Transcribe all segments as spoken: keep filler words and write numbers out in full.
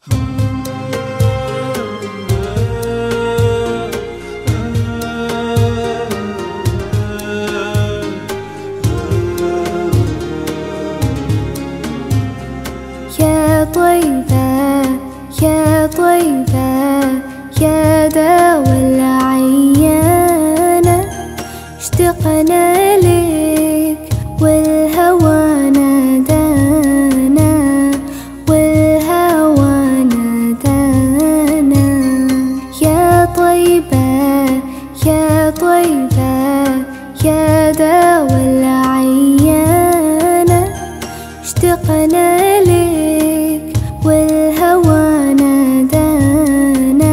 يا طيبة يا طيبة يا دوا العيانة، اشتقنا لك والهوى نادانا، والهوى نادانا. يا طيبة يا طيبة يا دوا العيانة، اشتقنا لك والهوى نادانا،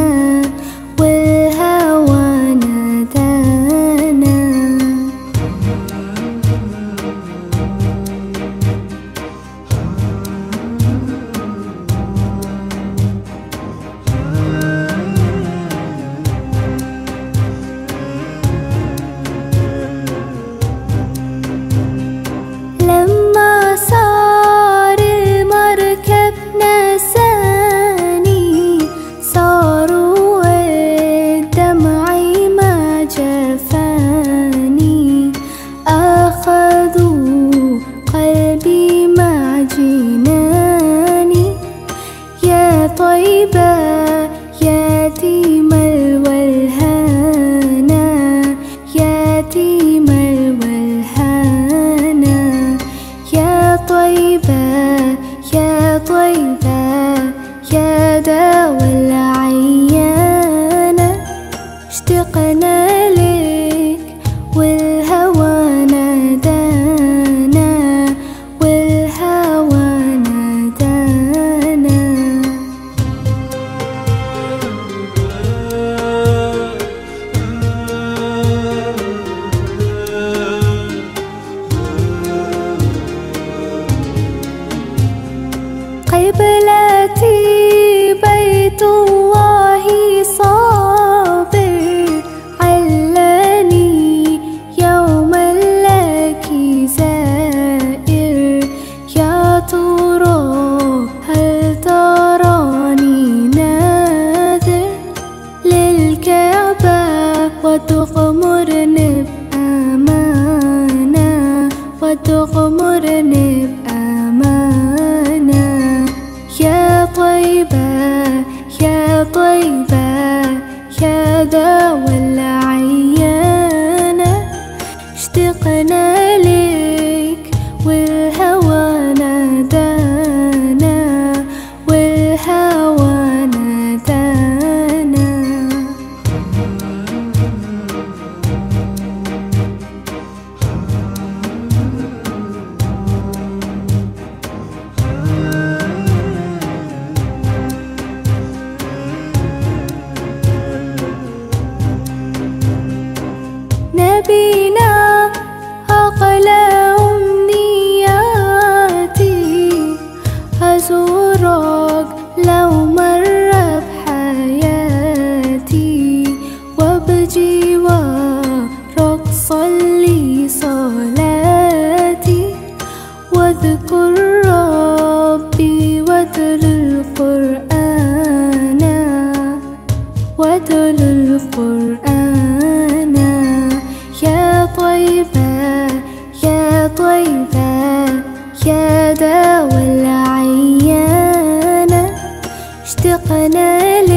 والهوى نادانا. لما صار المركب نساني، صاروا الدمع ما جفاني، أخذوا قلبي مع جناني. يا طيبة يتيم الولهانا، يتيم الولهانا. يا طيبة يا طيبة يا دوا العيانة، اشتقنا لك والهوى نادانا، والهوى نادانا. قبلتي بيت الله صابر، علاني يوما لك زائر. يا ترى هل تراني ناذر للكعبة، وتغمرني بأمانة، وتغمرني بأمانة. يا طيبة يا طيبة يا دوا العيانة، اشتقنا لك والهوى نادانا، والهوى نادانا. نبينا أقلى أمنياتي، أزورك لو مر بحياتي، وبجوارك صلي صلاتي، واذكر ربي واتل القرآن، واتل القرآن. يا طيبة يا طيبة يا دوا العيانة، اشتقنا لك